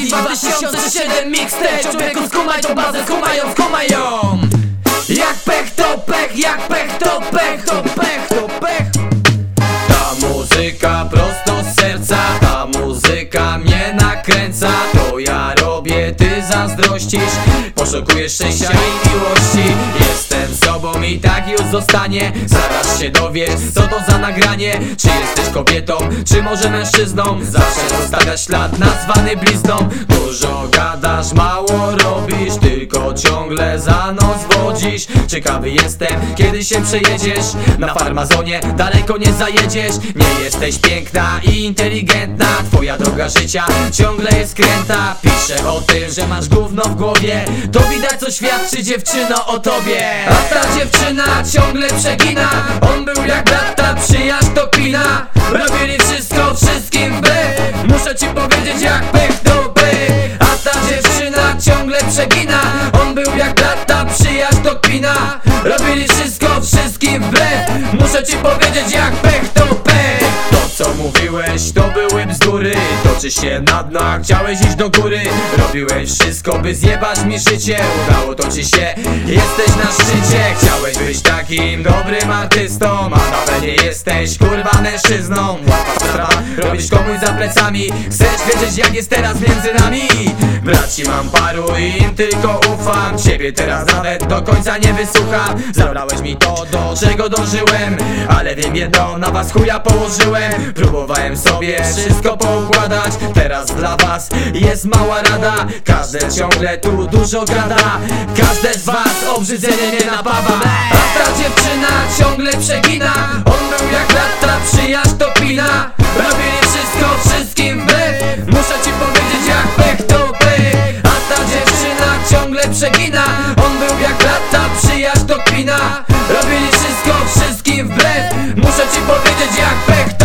Mati 2007 mixtape. Człowieku skumaj tą bazę, skumaj ją. Jak pech to pech, jak pech to pech, to pech, to pech. Ta muzyka prosto z serca, ta muzyka mnie nakręca. To ja robię, ty zazdrościsz, poszukujesz szczęścia i miłości. Jestem sobą i tak już zostanie. Zaraz się dowiesz, co to za nagranie. Czy jesteś kobietą, czy może mężczyzną? Zawsze zostawiasz ślad nazwany blizną. Dużo gadasz, mało robisz, tylko ciągle za nos wodzisz. Ciekawy jestem, kiedy się przejedziesz. Na farmazonie daleko nie zajedziesz. Nie jesteś piękna i inteligentna, twoja droga życia ciągle jest kręta. Piszę o tym, że masz gówno w głowie. To widać, co świadczy dziewczyno o tobie. A ta dziewczyna ciągle przegina. On był jak brat, ta przyjaźń to kpina. Robili wszystko, wszystkim wbrew. Muszę ci powiedzieć, jak pech to pech. A ta dziewczyna ciągle przegina. On był jak brat, ta przyjaźń to kpina. Robili wszystko, wszystkim wbrew. Muszę ci powiedzieć, jak pech to pech. To co mówiłeś, to były bzdury. Toczysz się na dno, a chciałeś iść do góry. Robiłeś wszystko, by zjebać mi życie. Udało to ci się, jesteś na szczycie. Chciałeś być takim dobrym artystą, a nawet nie jesteś kurwa mężczyzną. Łatwa sprawa, robisz komuś za plecami. Chcesz wiedzieć, jak jest teraz między nami? Braci mam paru i im tylko ufam. Ciebie teraz nawet do końca nie wysłucham. Zabrałeś mi to, do czego dążyłem, ale wiem jedno, na was chuja położyłem. Próbowałem sobie wszystko poukładać. Teraz dla was jest mała rada. Każdy ciągle tu dużo gada. Każde z was obrzydzenie mnie napawa. A ta dziewczyna ciągle przegina. On był jak brat, ta przyjaźń to kpina. Robili wszystko, wszystkim wbrew. Muszę ci powiedzieć, jak pech to pech. A ta dziewczyna ciągle przegina. On był jak brat, ta przyjaźń to kpina. Robili wszystko, wszystkim wbrew. Muszę ci powiedzieć, jak pech to